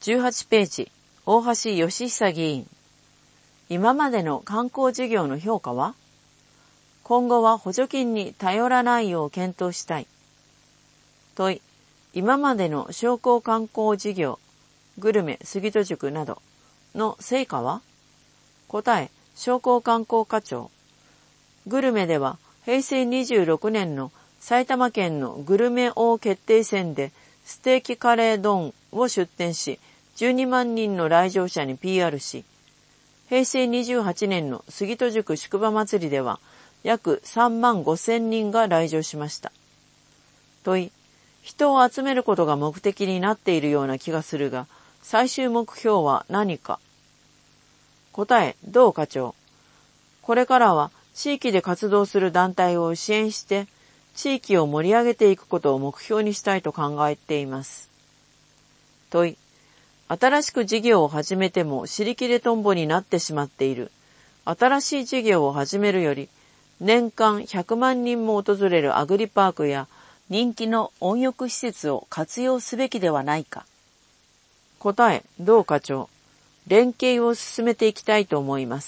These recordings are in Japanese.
18ページ、大橋義久議員。今までの観光事業の評価は？今後は補助金に頼らないよう検討したい。問い、今までの商工観光事業、グルメ、杉戸塾などの成果は？答え、商工観光課長。グルメでは平成26年の埼玉県のグルメ王決定戦でステーキカレー丼を出店し、12万人の来場者に PR し、平成28年の杉戸塾宿場祭りでは約3万5千人が来場しました。問い、人を集めることが目的になっているような気がするが、最終目標は何か？答え、同課長。これからは地域で活動する団体を支援して、地域を盛り上げていくことを目標にしたいと考えています。問い、新しく事業を始めても尻切れトンボになってしまっている。新しい事業を始めるより、年間100万人も訪れるアグリパークや人気の温浴施設を活用すべきではないか。答え、同課長。連携を進めていきたいと思います。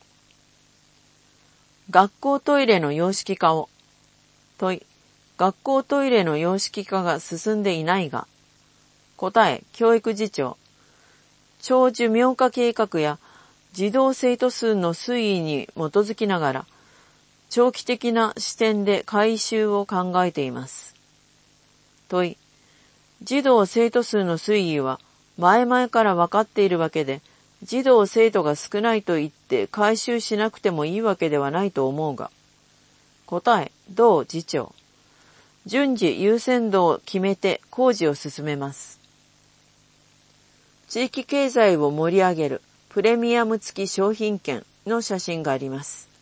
学校トイレの洋式化を。問い、学校トイレの洋式化が進んでいないが。答え、教育次長。長寿命化計画や児童生徒数の推移に基づきながら、長期的な視点で改修を考えています。問い、児童生徒数の推移は前々から分かっているわけで、児童生徒が少ないと言って改修しなくてもいいわけではないと思うが。答え、同次長。順次優先度を決めて工事を進めます。地域経済を盛り上げるプレミアム付き商品券の写真があります。